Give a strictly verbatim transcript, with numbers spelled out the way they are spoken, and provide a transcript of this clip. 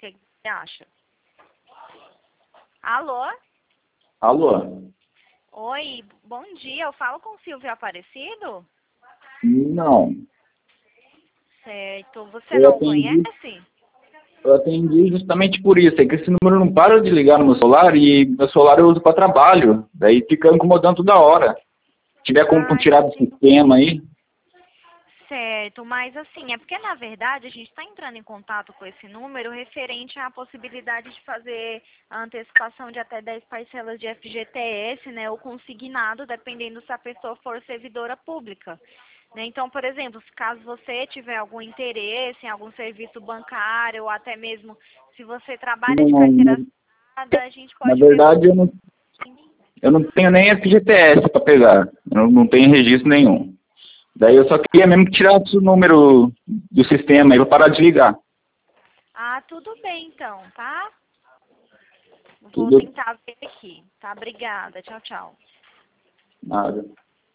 que que você acha? Alô? Alô? Oi, bom dia. Eu falo com o Silvio Aparecido? Não. Certo. Você Eu não o atendi, conhece? eu atendi justamente por isso. É que esse número não para de ligar no meu celular e meu celular eu uso para trabalho. Daí fica incomodando toda hora. Se tiver como Ah, tirar do sistema aí. certo. Mas assim, é porque na verdade a gente está entrando em contato com esse número referente à possibilidade de fazer a antecipação de até dez parcelas de F G T S, né? Ou consignado, dependendo se a pessoa for servidora pública. Né? Então, por exemplo, se caso você tiver algum interesse em algum serviço bancário ou até mesmo se você trabalha de Não, carteira na, assinada, a gente na pode ver com verdade, eu não, eu não tenho nem F G T S para pegar. Eu não, não tenho registro nenhum. Daí eu só queria mesmo que tirasse o número do sistema aí para parar de ligar. Ah, tudo bem então, tá? Vou Tudo tentar ver aqui. Tá? Obrigada. Tchau, tchau. nada.